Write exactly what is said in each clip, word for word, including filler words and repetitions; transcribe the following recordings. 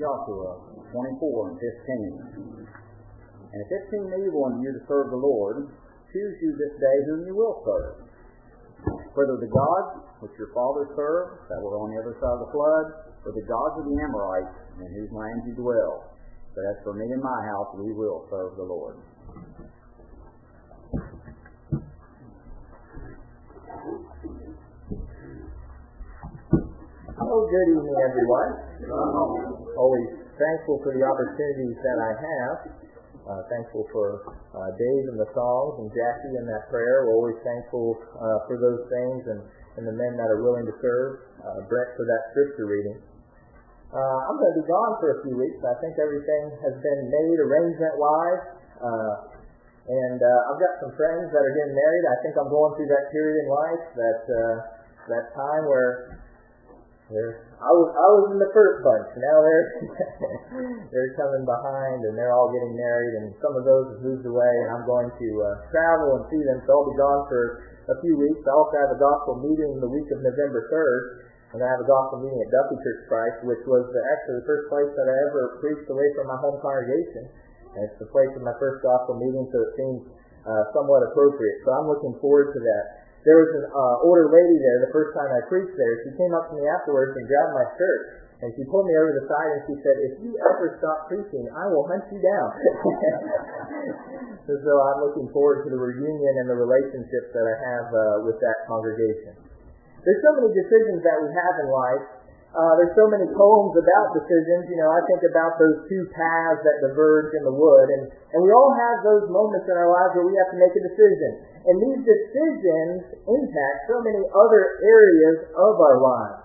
Joshua twenty-four and fifteen. And if it seem evil unto you to serve the Lord, choose you this day whom you will serve, whether the gods which your fathers served, that were on the other side of the flood, or the gods of the Amorites, in whose land you dwell. But as for me and my house, we will serve the Lord. Oh, good evening, everyone. Always thankful for the opportunities that I have. Uh, thankful for uh, Dave and the songs, and Jackie and that prayer. We're always thankful uh, for those things, and, and the men that are willing to serve. Uh, Brett for that scripture reading. Uh, I'm going to be gone for a few weeks. I think everything has been made arrangement-wise. Uh, and uh, I've got some friends that are getting married. I think I'm going through that period in life, that uh, that time where They're, I was I was in the first bunch. Now they're they're coming behind, and they're all getting married, and some of those have moved away, and I'm going to uh, travel and see them. So I'll be gone for a few weeks. I also have a gospel meeting the week of November third, and I have a gospel meeting at Duffy Church Christ, which was the, actually the first place that I ever preached away from my home congregation. And it's the place of my first gospel meeting, so it seems uh, somewhat appropriate. So I'm looking forward to that. There was an uh, older lady there the first time I preached there. She came up to me afterwards and grabbed my shirt, and she pulled me over the side and she said, "If you ever stop preaching, I will hunt you down." So I'm looking forward to the reunion and the relationships that I have uh, with that congregation. There's so many decisions that we have in life. Uh, there's so many poems about decisions. You know, I think about those two paths that diverge in the wood, and, and we all have those moments in our lives where we have to make a decision. And these decisions impact so many other areas of our lives.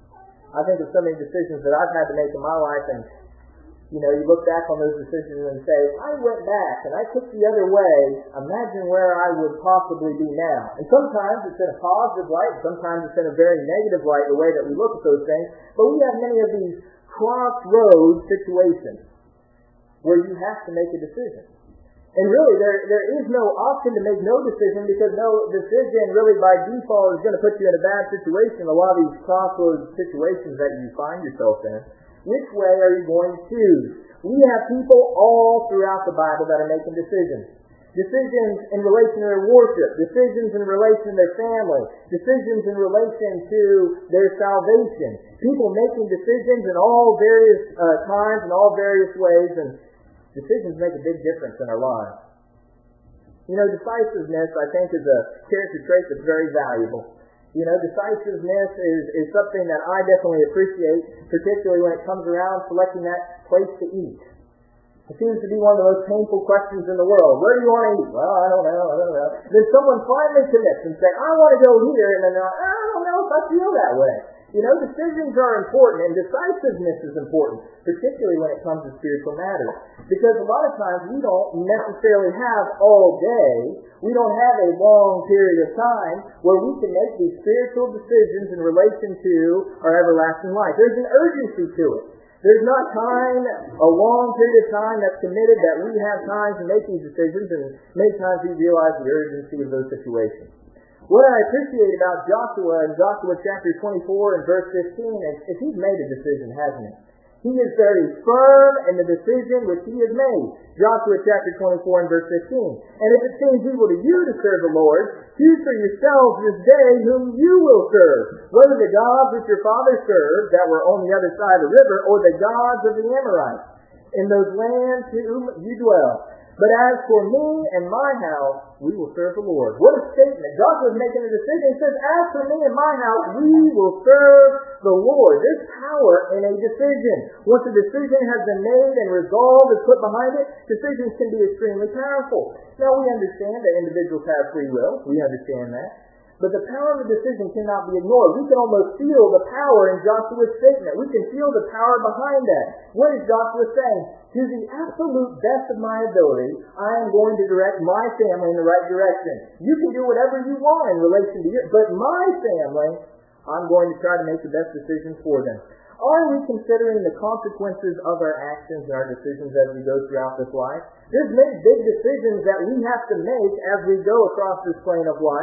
I think of so many decisions that I've had to make in my life, and, you know, you look back on those decisions and say, if I went back and I took the other way, imagine where I would possibly be now. And sometimes it's in a positive light, sometimes it's in a very negative light, the way that we look at those things. But we have many of these crossroads situations where you have to make a decision. And really, there there is no option to make no decision, because no decision really by default is going to put you in a bad situation. A lot of these crossroads situations that you find yourself in, which way are you going to choose? We have people all throughout the Bible that are making decisions. Decisions in relation to their worship, decisions in relation to their family, decisions in relation to their salvation. People making decisions in all various uh, times and all various ways, and decisions make a big difference in our lives. You know, decisiveness, I think, is a character trait that's very valuable. You know, decisiveness is, is something that I definitely appreciate, particularly when it comes around selecting that place to eat. It seems to be one of the most painful questions in the world. Where do you want to eat? Well, I don't know, I don't know. Then someone finally commits and says, I want to go here, and then they're like, I don't know if I feel that way. You know, decisions are important, and decisiveness is important, particularly when it comes to spiritual matters. Because a lot of times we don't necessarily have all day, we don't have a long period of time where we can make these spiritual decisions in relation to our everlasting life. There's an urgency to it. There's not time, a long period of time that's committed that we have time to make these decisions, and many times we realize the urgency of those situations. What I appreciate about Joshua in Joshua chapter twenty-four and verse fifteen is, is he's made a decision, hasn't he? He is very firm in the decision which he has made. Joshua chapter twenty-four and verse fifteen. And if it seems evil to you to serve the Lord, choose for yourselves this day whom you will serve, whether the gods which your fathers served that were on the other side of the river, or the gods of the Amorites, in those lands to whom you dwell. But as for me and my house, we will serve the Lord. What a statement. Joshua is making a decision. He says, as for me and my house, we will serve the Lord. There's power in a decision. Once a decision has been made and resolved is put behind it, decisions can be extremely powerful. Now, we understand that individuals have free will. We understand that. But the power of a decision cannot be ignored. We can almost feel the power in Joshua's statement. We can feel the power behind that. What is Joshua saying? To the absolute best of my ability, I am going to direct my family in the right direction. You can do whatever you want in relation to your, but my family, I'm going to try to make the best decisions for them. Are we considering the consequences of our actions and our decisions as we go throughout this life? There's many big decisions that we have to make as we go across this plane of life.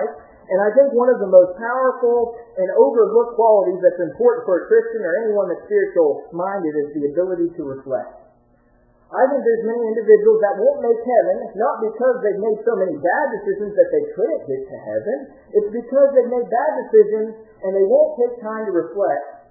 And I think one of the most powerful and overlooked qualities that's important for a Christian or anyone that's spiritual-minded is the ability to reflect. I think there's many individuals that won't make heaven, not because they've made so many bad decisions that they couldn't get to heaven. It's because they've made bad decisions and they won't take time to reflect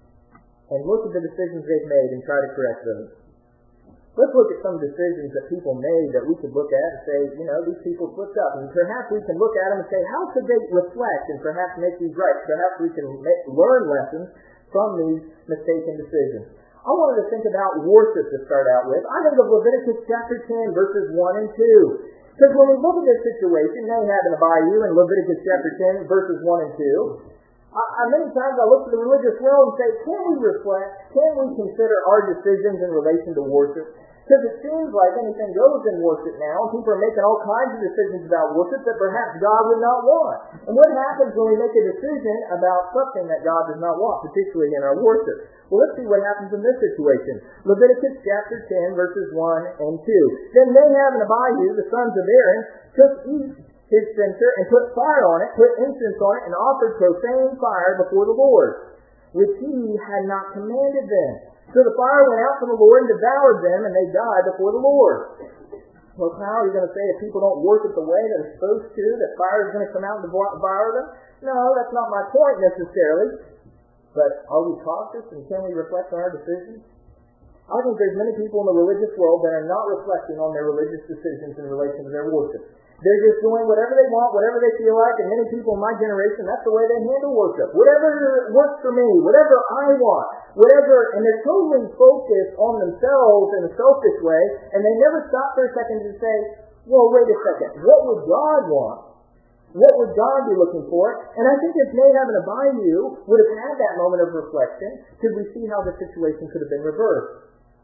and look at the decisions they've made and try to correct those. Let's look at some decisions that people made that we could look at and say, you know, these people slipped up. And perhaps we can look at them and say, how could they reflect and perhaps make these right? Perhaps we can make, learn lessons from these mistaken decisions. I wanted to think about worship to start out with. I think of Leviticus chapter ten, verses one and two. Because when we look at this situation, Nahab and Abihu in Leviticus chapter ten, verses one and two, I, I, many times I look at the religious world and say, can we reflect? Can we consider our decisions in relation to worship? Because it seems like anything goes in worship now, and people are making all kinds of decisions about worship that perhaps God would not want. And what happens when we make a decision about something that God does not want, particularly in our worship? Well, let's see what happens in this situation. Leviticus chapter ten, verses one and two. Then Nahab and Abihu, the sons of Aaron, took each his censer and put fire on it, put incense on it, and offered profane fire before the Lord, which he had not commanded them. So the fire went out from the Lord and devoured them, and they died before the Lord. Well, how are you going to say if people don't worship the way they're supposed to, that fire is going to come out and devour them? No, that's not my point necessarily. But are we cautious, and can we reflect on our decisions? I think there's many people in the religious world that are not reflecting on their religious decisions in relation to their worship. They're just doing whatever they want, whatever they feel like, and many people in my generation, that's the way they handle worship. Whatever works for me, whatever I want, whatever, and they're totally focused on themselves in a selfish way, and they never stop for a second to say, well, wait a second, what would God want? What would God be looking for? And I think if Nahab and Abihu would have had that moment of reflection, could we see how the situation could have been reversed?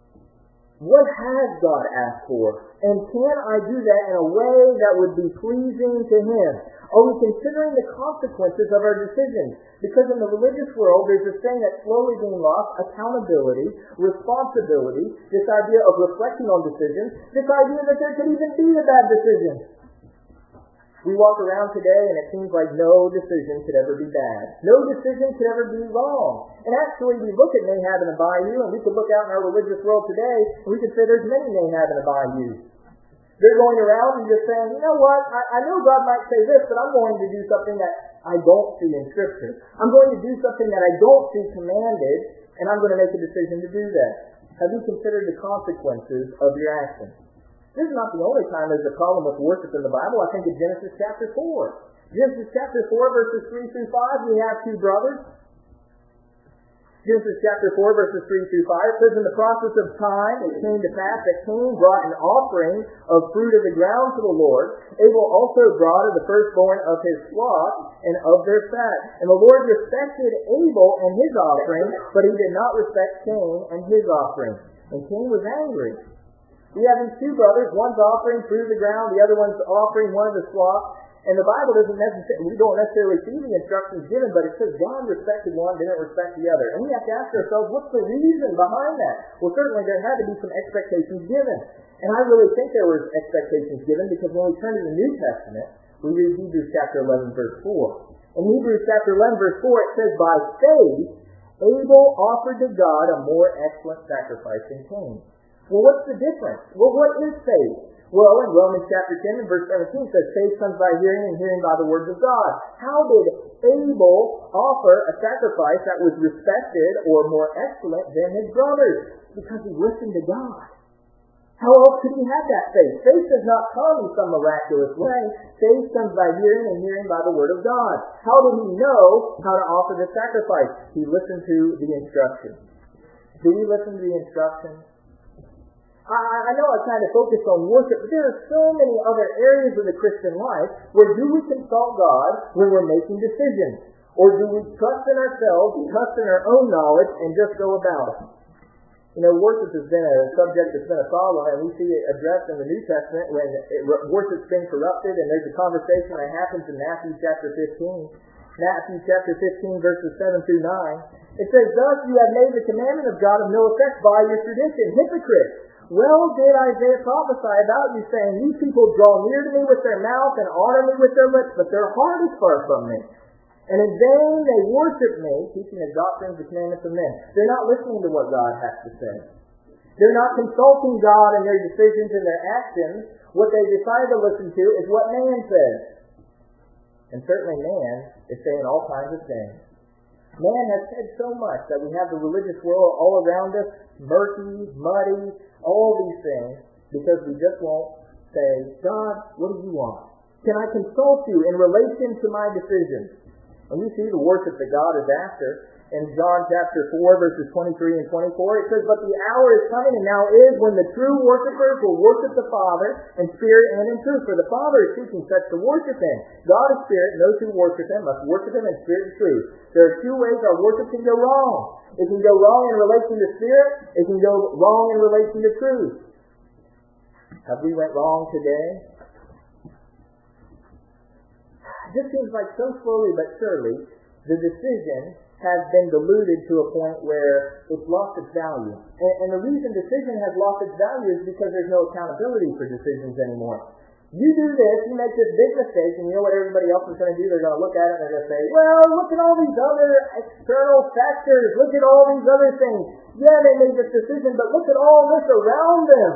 What has God asked for? And can I do that in a way that would be pleasing to Him? Are we considering the consequences of our decisions? Because in the religious world, there's this thing that's slowly being lost, accountability, responsibility, this idea of reflecting on decisions, this idea that there could even be a bad decision. We walk around today and it seems like no decision could ever be bad. No decision could ever be wrong. And actually we look at Nahab and Abihu and we could look out in our religious world today and we could say there's many Nahab and Abihu. They're going around and just saying, you know what, I, I know God might say this, but I'm going to do something that I don't see in Scripture. I'm going to do something that I don't see commanded, and I'm going to make a decision to do that. Have you considered the consequences of your actions? This is not the only time there's a problem with worship in the Bible. I think in Genesis chapter four. Genesis chapter four, verses three through five, we have two brothers. Genesis chapter four, verses three through five, it says, in the process of time it came to pass that Cain brought an offering of fruit of the ground to the Lord. Abel also brought of the firstborn of his flock and of their fat. And the Lord respected Abel and his offering, but he did not respect Cain and his offering. And Cain was angry. We have these two brothers, one's offering fruit of the ground, the other one's offering one of his flock. And the Bible doesn't necessarily, we don't necessarily see the instructions given, but it says God respected one, didn't respect the other. And we have to ask ourselves, what's the reason behind that? Well, certainly there had to be some expectations given. And I really think there were expectations given because when we turn to the New Testament, we read Hebrews chapter eleven, verse four. In Hebrews chapter eleven, verse four, it says, by faith, Abel offered to God a more excellent sacrifice than Cain. Well, what's the difference? Well, what is faith? Well, in Romans chapter ten and verse seventeen, it says, faith comes by hearing and hearing by the words of God. How did Abel offer a sacrifice that was respected or more excellent than his brothers? Because he listened to God. How else could he have that faith? Faith does not come in some miraculous way. Faith comes by hearing and hearing by the word of God. How did he know how to offer the sacrifice? He listened to the instructions. Do we listen to the instructions? I know I kind of focused on worship, but there are so many other areas of the Christian life where do we consult God when we're making decisions? Or do we trust in ourselves, trust in our own knowledge, and just go about it? You know, worship has been a subject that's been a problem, and we see it addressed in the New Testament when it, worship's been corrupted, and there's a conversation that happens in Matthew chapter fifteen. Matthew chapter fifteen, verses seven through nine. It says, thus you have made the commandment of God of no effect by your tradition. Hypocrites! well did Isaiah prophesy about you, saying, these people draw near to me with their mouth and honor me with their lips, but their heart is far from me. And in vain they worship me, teaching the doctrines, the commandments of men. They're not listening to what God has to say. They're not consulting God in their decisions and their actions. What they decide to listen to is what man says. And certainly man is saying all kinds of things. Man has said so much that we have the religious world all around us, murky, muddy, all these things, because we just won't say, God, what do you want? Can I consult you in relation to my decisions? And we see the worship that God is after. In John chapter four, verses twenty-three and twenty-four, it says, but the hour is coming, and now is, when the true worshipers will worship the Father in spirit and in truth. For the Father is seeking such to worship Him. God is spirit, and those who worship Him must worship Him in spirit and truth. There are two ways our worship can go wrong. It can go wrong in relation to spirit. It can go wrong in relation to truth. Have we went wrong today? It just seems like so slowly but surely, the decision has been diluted to a point where it's lost its value. And, and the reason decision has lost its value is because there's no accountability for decisions anymore. You do this, you make this big mistake, and you know what everybody else is going to do? They're going to look at it and they're going to say, well, look at all these other external factors. Look at all these other things. Yeah, they made this decision, but look at all this around them.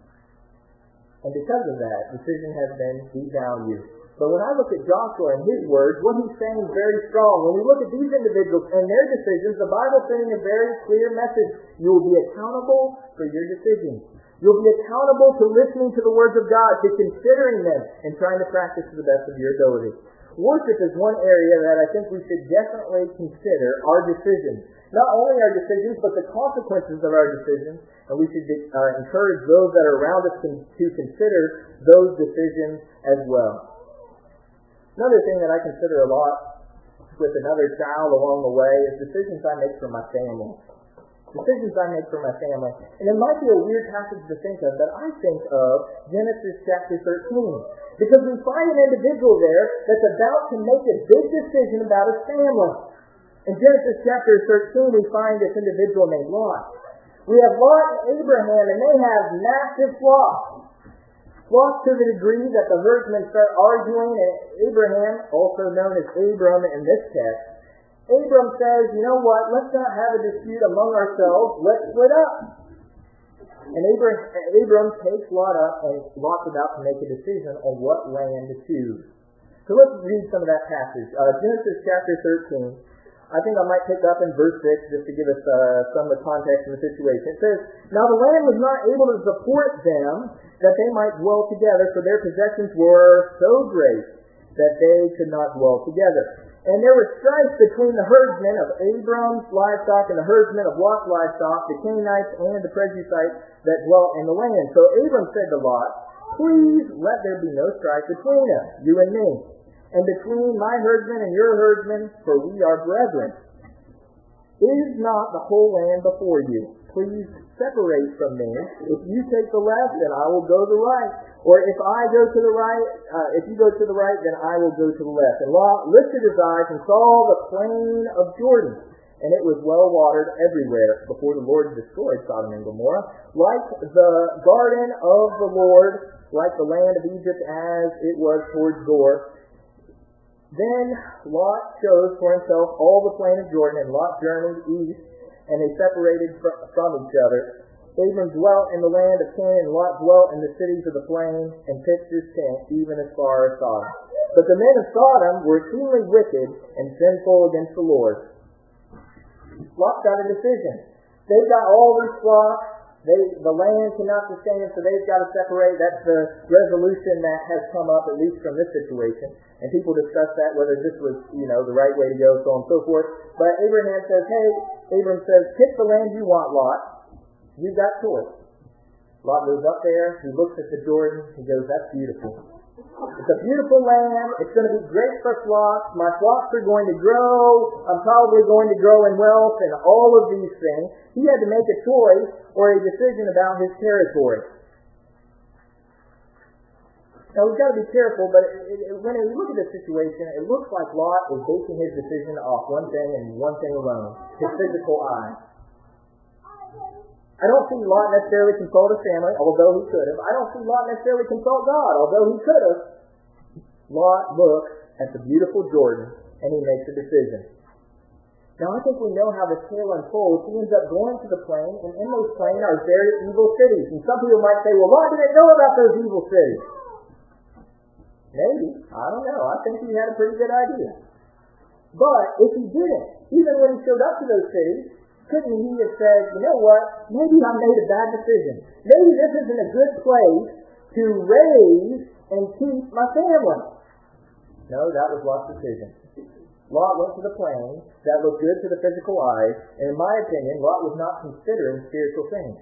And because of that, decision has been devalued. But when I look at Joshua and his words, what he's saying is very strong. When we look at these individuals and their decisions, the Bible's sending a very clear message. You will be accountable for your decisions. You'll be accountable to listening to the words of God, to considering them, and trying to practice to the best of your ability. Worship is one area that I think we should definitely consider our decisions. Not only our decisions, but the consequences of our decisions. And we should uh, encourage those that are around us to consider those decisions as well. Another thing that I consider a lot with another child along the way is decisions I make for my family. Decisions I make for my family. And it might be a weird passage to think of, but I think of Genesis chapter thirteen. Because we find an individual there that's about to make a big decision about his family. In Genesis chapter thirteen, we find this individual named Lot. We have Lot and Abraham, and they have massive flocks. Flocks to the degree that the herdsmen start arguing, and Abraham, also known as Abram in this text, Abram says, you know what, let's not have a dispute among ourselves, let's split up. And Abram, Abram takes Lot up, and Lot's about to make a decision on what land to choose. So let's read some of that passage. Uh, Genesis chapter thirteen. I think I might pick up in verse six just to give us uh, some of the context of the situation. It says, now the land was not able to support them that they might dwell together, for their possessions were so great that they could not dwell together. And there was strife between the herdsmen of Abram's livestock and the herdsmen of Lot's livestock, the Canaanites and the Perizzites that dwelt in the land. So Abram said to Lot, please let there be no strife between us, you and me, and between my herdsmen and your herdsmen, for we are brethren. Is not the whole land before you? Please separate from me. If you take the left, then I will go the right. Or if I go to the right, uh, if you go to the right, then I will go to the left. And Lot lifted his eyes and saw the plain of Jordan, and it was well watered everywhere before the Lord destroyed Sodom and Gomorrah, like the garden of the Lord, like the land of Egypt as it was towards Zoar. Then Lot chose for himself all the plain of Jordan, and Lot journeyed east, and they separated from each other. Abram dwelt in the land of Canaan, and Lot dwelt in the cities of the plain, and pitched his tent even as far as Sodom. But the men of Sodom were exceedingly wicked and sinful against the Lord. Lot's got a decision. They've got all these flocks. They, the land cannot sustain it, so they've got to separate. That's the resolution that has come up, at least from this situation. And people discuss that, whether this was, you know, the right way to go, so on and so forth. But Abraham says, hey, Abram says, pick the land you want, Lot. You've got choice. Lot goes up there, he looks at the Jordan, he goes, that's beautiful. It's a beautiful land, it's going to be great for flocks, my flocks are going to grow, I'm probably going to grow in wealth, and all of these things. He had to make a choice or a decision about his territory. Now we've got to be careful, but it, it, when we look at this situation, it looks like Lot is basing his decision off one thing and one thing alone, his physical eye. I don't see Lot necessarily consult his family, although he could have. I don't see Lot necessarily consult God, although he could have. Lot looks at the beautiful Jordan, and he makes a decision. Now, I think we know how this tale unfolds. He ends up going to the plain, and in those plains are very evil cities. And some people might say, well, Lot didn't know about those evil cities. Maybe. I don't know. I think he had a pretty good idea. But if he didn't, even when he showed up to those cities, couldn't he have said, you know what, maybe I made a bad decision. Maybe this isn't a good place to raise and keep my family. No, that was Lot's decision. Lot went to the plain that looked good to the physical eyes, and in my opinion, Lot was not considering spiritual things.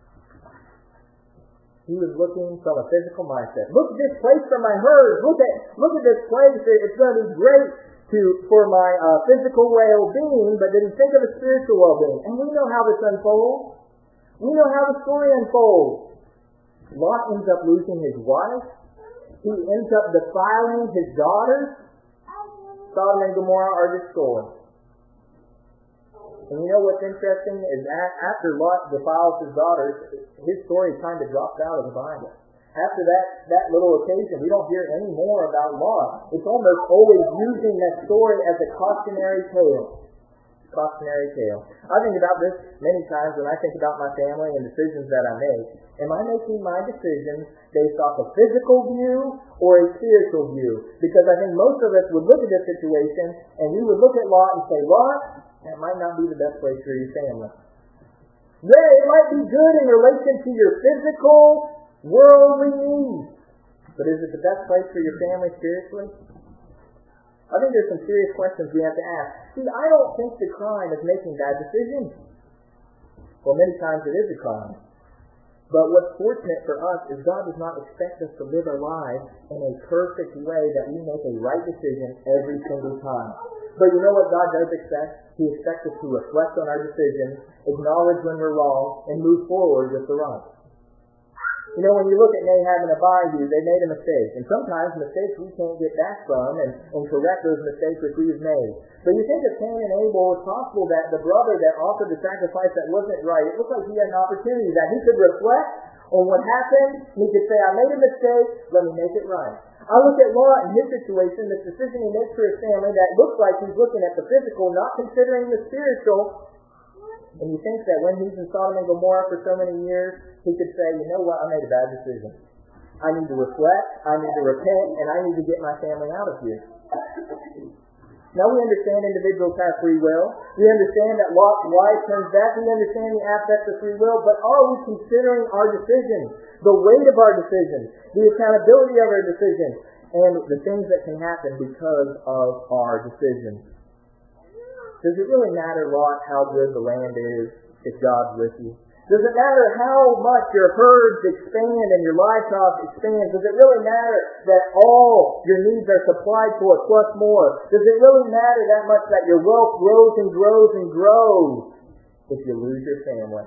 He was looking from a physical mindset. Look at this place for my herds. Look at look at this place. It's going to be great to for my uh, physical well-being, but did he think of a spiritual well-being? And we know how this unfolds. We know how the story unfolds. Lot ends up losing his wife. He ends up defiling his daughters. Sodom and Gomorrah are destroyed. And you know what's interesting is that after Lot defiles his daughters, his story kind of drops out of the Bible. After that, that little occasion, we don't hear any more about Lot. It's almost always using that story as a cautionary tale. Cautionary tale. I think about this many times when I think about my family and decisions that I make. Am I making my decisions based off a physical view or a spiritual view? Because I think most of us would look at this situation and we would look at Lot and say, Lot, that might not be the best place for your family. Yeah, it might be good in relation to your physical, worldly needs. But is it the best place for your family spiritually? I think there's some serious questions we have to ask. See, I don't think the crime is making bad decisions. Well, many times it is a crime. But what's fortunate for us is God does not expect us to live our lives in a perfect way that we make a right decision every single time. But you know what God does expect? He expects us to reflect on our decisions, acknowledge when we're wrong, and move forward with the right. You know, when you look at Nahab and Abihu, they made a mistake. And sometimes mistakes we can't get back from and, and correct those mistakes which we've made. But you think of Cain and Abel, it's possible that the brother that offered the sacrifice that wasn't right, it looked like he had an opportunity that he could reflect on what happened. And he could say, I made a mistake, let me make it right. I look at Lot in his situation, this decision he makes for his family that looks like he's looking at the physical, not considering the spiritual. And you think that when he's in Sodom and Gomorrah for so many years, he could say, you know what, I made a bad decision. I need to reflect, I need to repent, and I need to get my family out of here. Now we understand individuals have free will. We understand that Lot's wife turns back. We understand the aspects of free will. But are we considering our decisions, the weight of our decisions, the accountability of our decisions, and the things that can happen because of our decisions? Does it really matter, Lot, how good the land is if God's with you? Does it matter how much your herds expand and your livestock expands? Does it really matter that all your needs are supplied for plus more? Does it really matter that much that your wealth grows and grows and grows if you lose your family?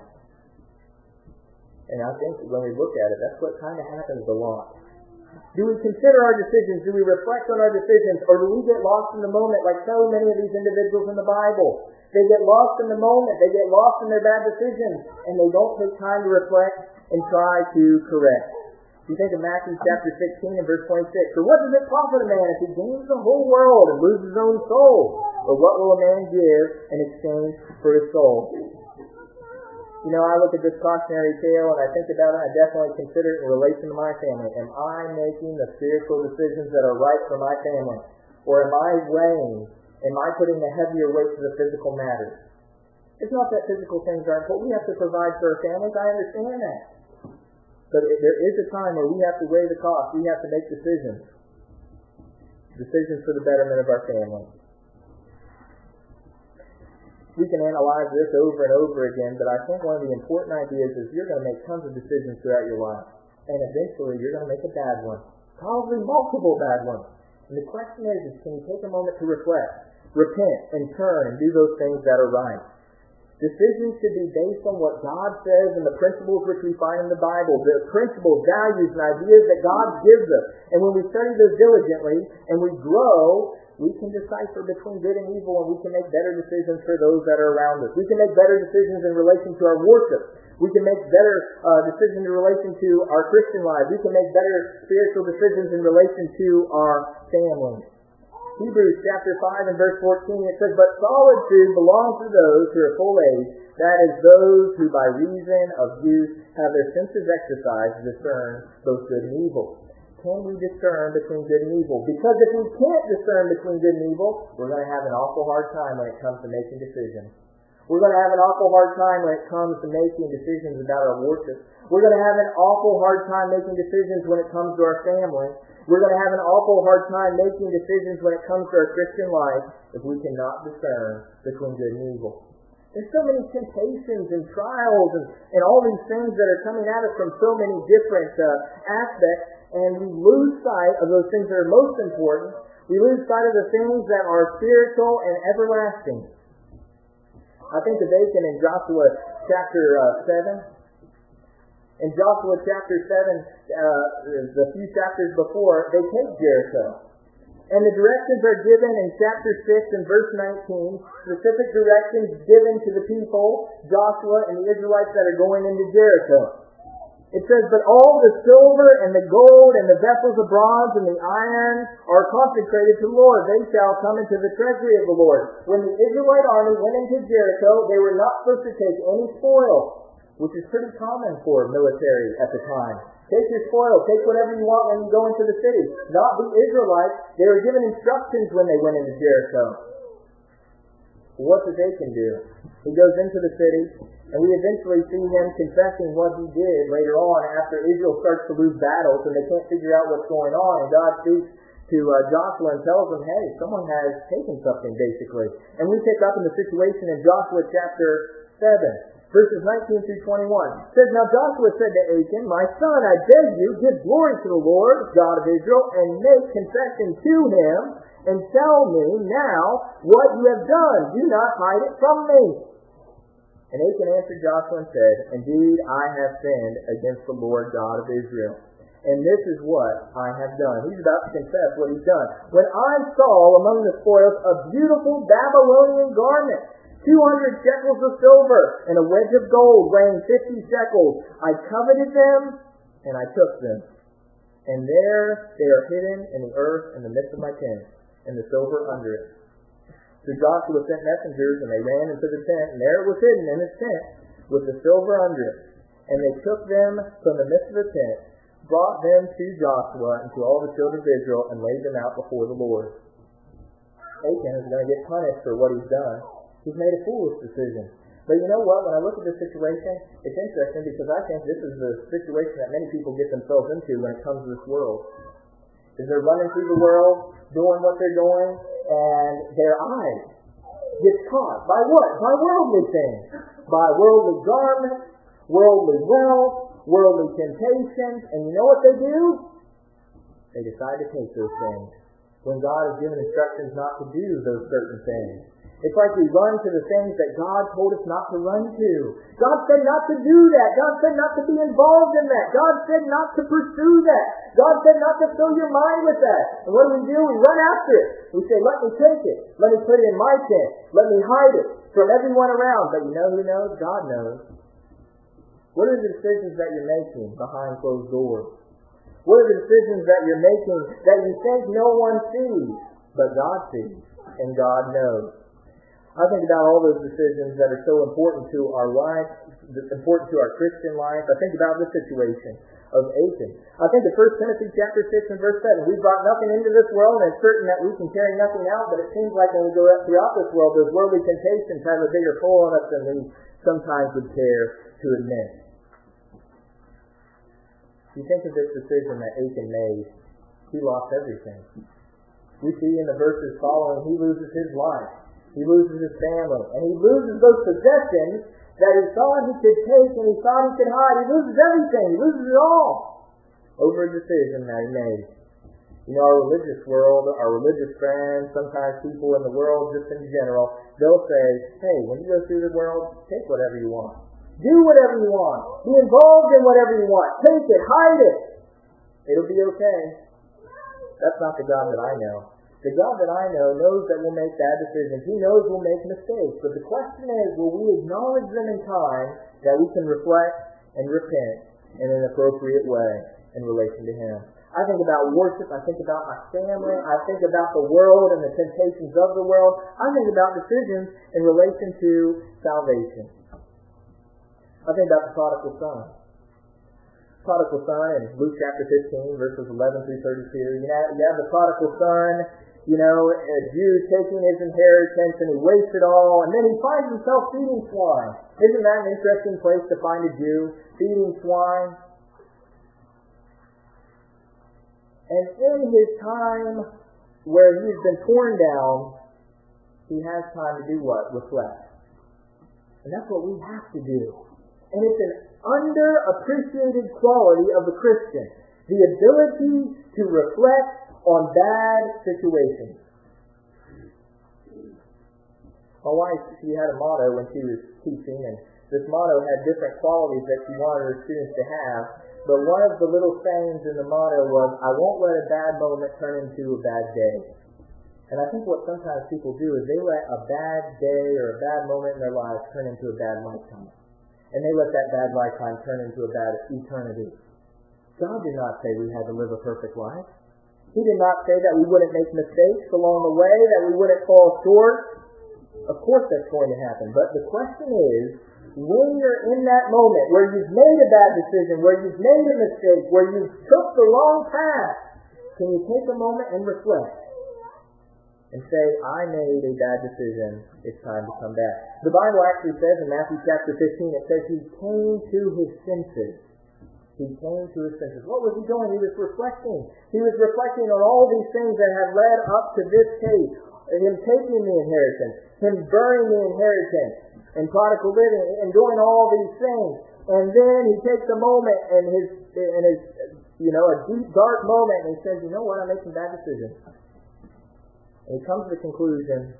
And I think when we look at it, that's what kind of happens a lot. Do we consider our decisions? Do we reflect on our decisions? Or do we get lost in the moment like so many of these individuals in the Bible? They get lost in the moment. They get lost in their bad decisions. And they don't take time to reflect and try to correct. You think of Matthew chapter sixteen and verse twenty-six. For what does it profit a man if he gains the whole world and loses his own soul? Or what will a man give in exchange for his soul? You know, I look at this cautionary tale and I think about it, I definitely consider it in relation to my family. Am I making the spiritual decisions that are right for my family? Or am I weighing, am I putting a heavier weight to the physical matters? It's not that physical things aren't important. We have to provide for our families. I understand that. But there is a time where we have to weigh the cost. We have to make decisions. Decisions for the betterment of our family. We can analyze this over and over again, but I think one of the important ideas is you're going to make tons of decisions throughout your life. And eventually you're going to make a bad one. Probably multiple bad ones. And the question is, is can you take a moment to reflect, repent, and turn and do those things that are right? Decisions should be based on what God says and the principles which we find in the Bible, the principles, values, and ideas that God gives us. And when we study those diligently and we grow, we can decipher between good and evil, and we can make better decisions for those that are around us. We can make better decisions in relation to our worship. We can make better uh, decisions in relation to our Christian lives. We can make better spiritual decisions in relation to our family. Hebrews chapter five and verse fourteen, it says, "But solid food belongs to those who are full age, that is, those who by reason of use have their senses exercised to discern both good and evil." Can we discern between good and evil? Because if we can't discern between good and evil, we're going to have an awful hard time when it comes to making decisions. We're going to have an awful hard time when it comes to making decisions about our worship. We're going to have an awful hard time making decisions when it comes to our family. We're going to have an awful hard time making decisions when it comes to our Christian life if we cannot discern between good and evil. There's so many temptations and trials and, and all these things that are coming at us from so many different uh, aspects, and we lose sight of those things that are most important. We lose sight of the things that are spiritual and everlasting. I think of Achan in Joshua chapter uh, seven. In Joshua chapter seven, uh, the few chapters before, they take Jericho. And the directions are given in chapter six and verse nineteen, specific directions given to the people, Joshua and the Israelites that are going into Jericho. It says, "But all the silver and the gold and the vessels of bronze and the iron are consecrated to the Lord. They shall come into the treasury of the Lord." When the Israelite army went into Jericho, they were not supposed to take any spoil, which is pretty common for military at the time. Take your spoil, take whatever you want when you go into the city. Not the Israelites. They were given instructions when they went into Jericho. What does Achan do? He goes into the city, and we eventually see him confessing what he did later on after Israel starts to lose battles and they can't figure out what's going on. And God speaks to uh, Joshua and tells him, hey, someone has taken something, basically. And we pick up in the situation in Joshua chapter seven, verses nineteen through twenty-one. It says, "Now Joshua said to Achan, My son, I beg you, give glory to the Lord, God of Israel, and make confession to him, and tell me now what you have done. Do not hide it from me." And Achan answered Joshua and said, "Indeed, I have sinned against the Lord God of Israel, and this is what I have done." He's about to confess what he's done. "When I saw among the spoils a beautiful Babylonian garment, two hundred shekels of silver, and a wedge of gold weighing fifty shekels, I coveted them, and I took them. And there they are hidden in the earth in the midst of my tent, and the silver under it." So Joshua sent messengers, and they ran into the tent, and there it was hidden in his tent, with the silver under it. And they took them from the midst of the tent, brought them to Joshua and to all the children of Israel, and laid them out before the Lord. Achan is going to get punished for what he's done. He's made a foolish decision. But you know what? When I look at this situation, it's interesting because I think this is the situation that many people get themselves into when it comes to this world. Is they're running through the world, doing what they're doing, and their eyes get caught by what? By worldly things. By worldly garments, worldly wealth, worldly temptations. And you know what they do? They decide to take those things, when God has given instructions not to do those certain things. It's like we run to the things that God told us not to run to. God said not to do that. God said not to be involved in that. God said not to pursue that. God said not to fill your mind with that. And what do we do? We run after it. We say, let me take it. Let me put it in my tent. Let me hide it from everyone around. But you know who knows? God knows. What are the decisions that you're making behind closed doors? What are the decisions that you're making that you think no one sees, but God sees and God knows? I think about all those decisions that are so important to our life, important to our Christian life. I think about the situation of Achan. I think of First Timothy chapter six and verse seven. We brought nothing into this world, and it's certain that we can carry nothing out, but it seems like when we go throughout this world, those worldly temptations have a bigger pull on us than we sometimes would care to admit. You think of this decision that Achan made. He lost everything. We see in the verses following, he loses his life. He loses his family. And he loses those possessions that he thought he could take and he thought he could hide. He loses everything. He loses it all over a decision that he made. You know, our religious world, our religious friends, sometimes people in the world, just in general, they'll say, hey, when you go through the world, take whatever you want. Do whatever you want. Be involved in whatever you want. Take it. Hide it. It'll be okay. That's not the God that I know. The God that I know knows that we'll make bad decisions. He knows we'll make mistakes. But the question is, will we acknowledge them in time that we can reflect and repent in an appropriate way in relation to Him? I think about worship. I think about my family. I think about the world and the temptations of the world. I think about decisions in relation to salvation. I think about the prodigal son. Prodigal son in Luke chapter fifteen, verses eleven through thirty-two. You have, you have the prodigal son, you know, a Jew taking his inheritance, and he wastes it all, and then he finds himself feeding swine. Isn't that an interesting place to find a Jew, feeding swine? And in his time where he's been torn down, he has time to do what? Reflect. And that's what we have to do. And it's an underappreciated quality of the Christian, the ability to reflect on bad situations. My wife, she had a motto when she was teaching, and this motto had different qualities that she wanted her students to have. But one of the little sayings in the motto was, I won't let a bad moment turn into a bad day. And I think what sometimes people do is they let a bad day or a bad moment in their lives turn into a bad lifetime. And they let that bad lifetime turn into a bad eternity. God did not say we had to live a perfect life. He did not say that we wouldn't make mistakes along the way, that we wouldn't fall short. Of course that's going to happen. But the question is, when you're in that moment where you've made a bad decision, where you've made a mistake, where you took the wrong path, can you take a moment and reflect and say, I made a bad decision, it's time to come back. The Bible actually says in Matthew chapter fifteen, it says he came to his senses. He came to his senses. What was he doing? He was reflecting. He was reflecting on all these things that had led up to this case. Him taking the inheritance, him burning the inheritance, and prodigal living, and doing all these things. And then he takes a moment and his, and his, you know, a deep, dark moment, and he says, you know what, I made some bad decisions. And he comes to the conclusion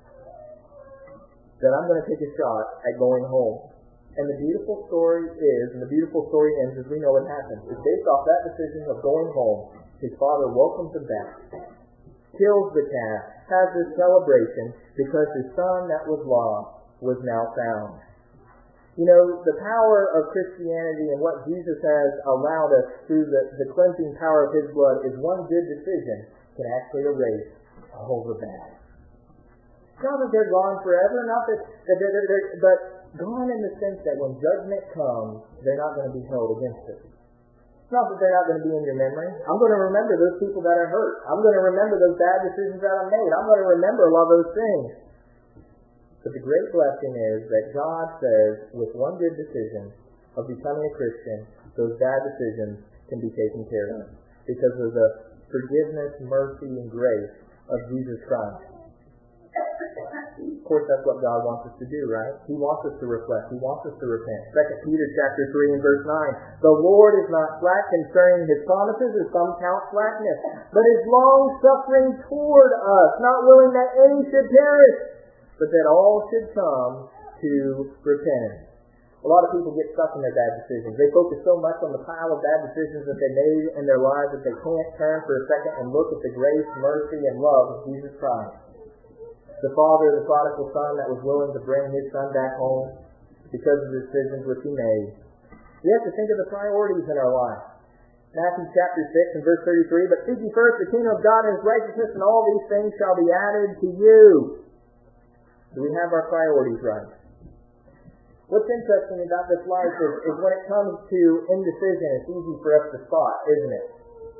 that I'm going to take a shot at going home. And the beautiful story is, and the beautiful story ends as we know what happened. It's based off that decision of going home. His father welcomes him back, kills the calf, has this celebration because his son that was lost was now found. You know, the power of Christianity and what Jesus has allowed us through the, the cleansing power of His blood is one good decision can actually erase all the bad. Not that they're gone forever, not that, that they're, they're, they're, but gone in the sense that when judgment comes, they're not going to be held against it. It's not that they're not going to be in your memory. I'm going to remember those people that I hurt. I'm going to remember those bad decisions that I made. I'm going to remember a lot of those things. But the great blessing is that God says, with one good decision of becoming a Christian, those bad decisions can be taken care of because of the forgiveness, mercy, and grace of Jesus Christ. Of course, that's what God wants us to do, right? He wants us to reflect. He wants us to repent. Second Peter chapter three and verse nine. The Lord is not slack concerning His promises, as some count slackness, but is long-suffering toward us, not willing that any should perish, but that all should come to repentance. A lot of people get stuck in their bad decisions. They focus so much on the pile of bad decisions that they made in their lives that they can't turn for a second and look at the grace, mercy, and love of Jesus Christ. The father, the prodigal son that was willing to bring his son back home because of the decisions which he made. We have to think of the priorities in our life. Matthew chapter six and verse thirty-three, but seek ye first the kingdom of God and His righteousness, and all these things shall be added to you. Do we have our priorities right? What's interesting about this life is, is when it comes to indecision, it's easy for us to spot, isn't it?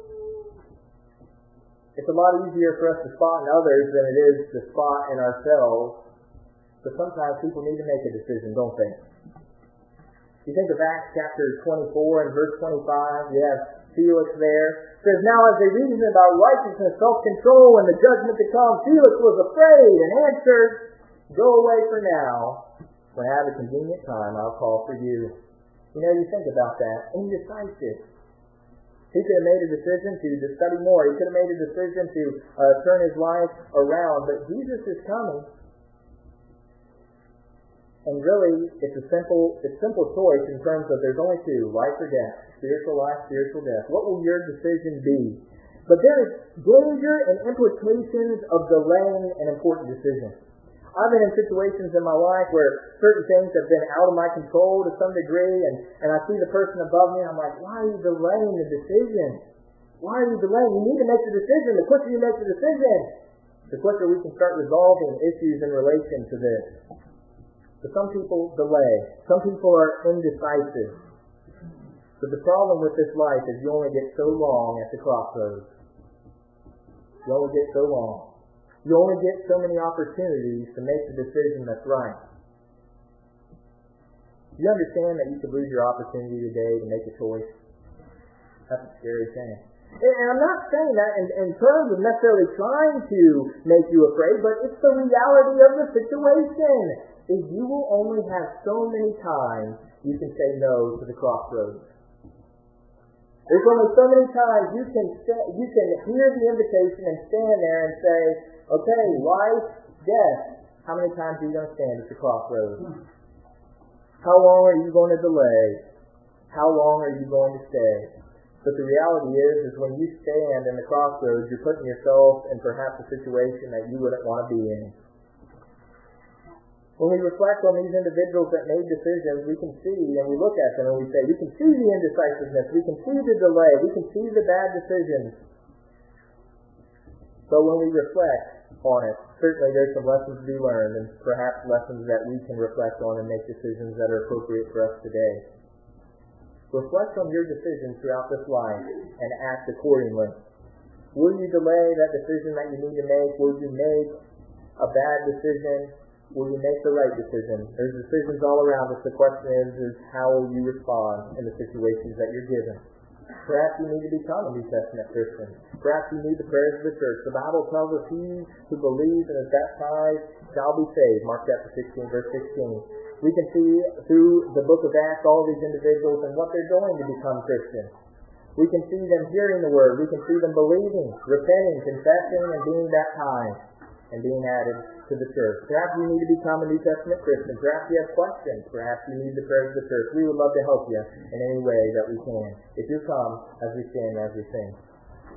It's a lot easier for us to spot in others than it is to spot in ourselves. But sometimes people need to make a decision, don't they? You think of Acts chapter twenty-four and verse twenty-five, you have Felix there. It says, now as they reasoned about righteousness, self-control, and the judgment to come, Felix was afraid and answered, go away for now. When I have a convenient time, I'll call for you. You know, you think about that. Indecisive. He could have made a decision to, to study more. He could have made a decision to uh, turn his life around. But Jesus is coming. And really, it's a simple it's simple choice in terms of there's only two, life or death. Spiritual life, spiritual death. What will your decision be? But there is danger and implications of delaying an important decision. I've been in situations in my life where certain things have been out of my control to some degree, and, and I see the person above me, and I'm like, why are you delaying the decision? Why are you delaying? You need to make the decision. The quicker you make the decision, the quicker we can start resolving issues in relation to this. But some people delay. Some people are indecisive. But the problem with this life is you only get so long at the crossroads. You only get so long. You only get so many opportunities to make the decision that's right. You understand that you could lose your opportunity today to make a choice? That's a scary thing. And I'm not saying that in, in terms of necessarily trying to make you afraid, but it's the reality of the situation. Is you will only have so many times you can say no to the crossroads. There's only so many times you can st- you can hear the invitation and stand there and say, okay, life, death. How many times are you going to stand at the crossroads? How long are you going to delay? How long are you going to stay? But the reality is, is when you stand in the crossroads, you're putting yourself in perhaps a situation that you wouldn't want to be in. When we reflect on these individuals that made decisions, we can see, and we look at them and we say, we can see the indecisiveness, we can see the delay, we can see the bad decisions. But when we reflect on it, certainly there's some lessons to be learned, and perhaps lessons that we can reflect on and make decisions that are appropriate for us today. Reflect on your decisions throughout this life and act accordingly. Will you delay that decision that you need to make? Will you make a bad decision? Will you make the right decision? There's decisions all around us. The question is, is how will you respond in the situations that you're given? Perhaps you need to become a New Testament Christian. Perhaps you need the prayers of the church. The Bible tells us he who believes and is baptized shall be saved. Mark chapter sixteen, verse sixteen. We can see through the book of Acts all these individuals and what they're doing to become Christians. We can see them hearing the word. We can see them believing, repenting, confessing, and being baptized and being added to the church. Perhaps you need to become a New Testament Christian. Perhaps you have questions. Perhaps you need the prayers of the church. We would love to help you in any way that we can. If you come as we stand, as we sing.